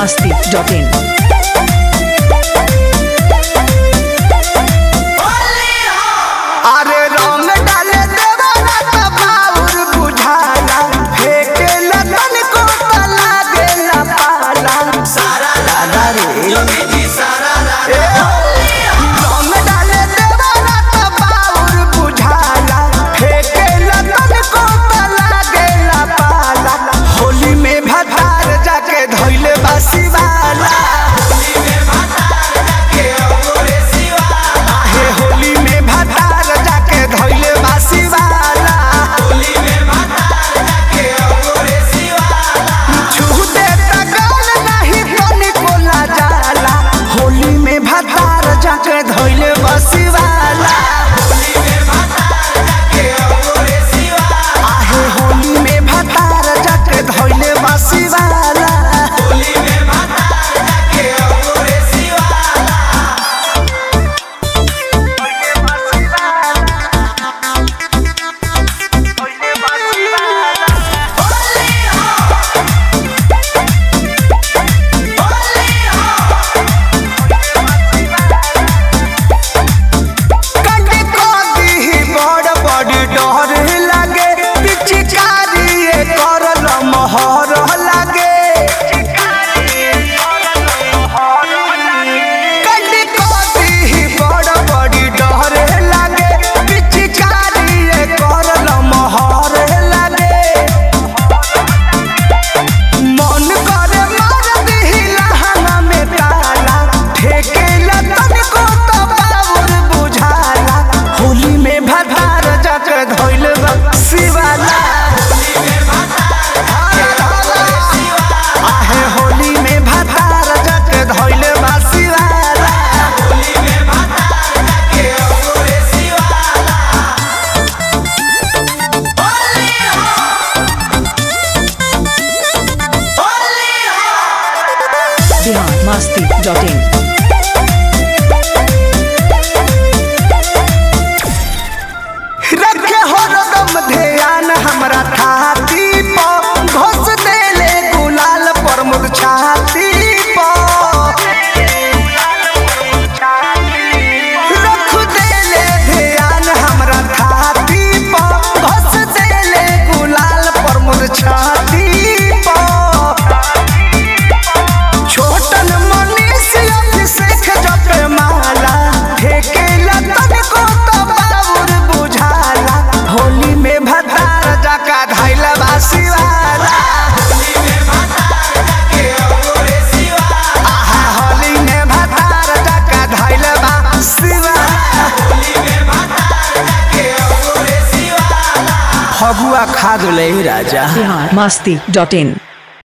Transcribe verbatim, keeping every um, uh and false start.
masti dot in. अरे रंग डाले देवाना त बाउर बुझाला फेके लगन को तला देला पाला सारा दादा रे जोगी सारा दादा रंग डाले देवाना त बाउर बुझाला फेके लगन को तला देला पाला होली में भतार जाके धइले बासी वाला जाके धइले बसी वाला आहे होली में भतार जाके धइले बसी वाला होली में भतार जाके औरे सिवाला धइले बसी वाला धइले बसी वाला होली हो होली हो मोहर लागे कटी कटी बड़ बड़ी डर लागे पिचकारी करल मोहर लागे मन करे मार दिहिला हना में ताला ठेके लगन को तो बाबूर बुझाला होली में भतार जाके धइल बसी वाला masti dot in. रखे हरदम ध्यान हमरा थाती पर घोष देले गुलाल पर मुद छाती पर रख देले ध्यान हमरा थाती पर घोष देले गुलाल पर मुद छाती पर छोटन मनीष अभिषेक जपे माला ठेके लगन को तो बाबूर बुझाला होली में भतार जाका धइला बासी वाला होली में भतार जाके औरे सिवाला आहा होली में भतार जाका धइला बासी वाला होली में भतार जाके औरे सिवाला फगुआ खा गले राजा masti dot in.